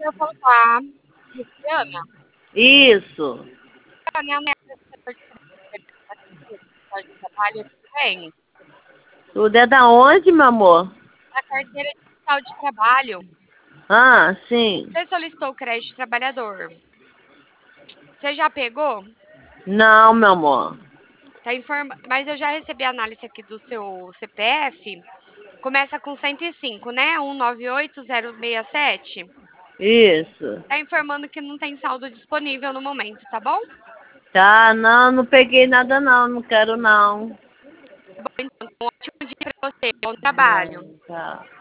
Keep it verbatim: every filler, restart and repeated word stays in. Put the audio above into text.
eu falar com a Luciana? Isso. Luciana é a minha setor de trabalho, tudo bem? Tudo é da onde, meu amor? A carteira digital de trabalho. Ah, sim. Você solicitou o crédito trabalhador. Você já pegou? Não, meu amor. Tá informa... Mas eu já recebi a análise aqui do seu C P F. Começa com cento e cinco, né? um nove oito zero seis sete. Isso. Tá informando que não tem saldo disponível no momento, tá bom? Tá, não, não peguei nada não, não quero não. Bom, então, um ótimo dia pra você. Bom trabalho. Tá.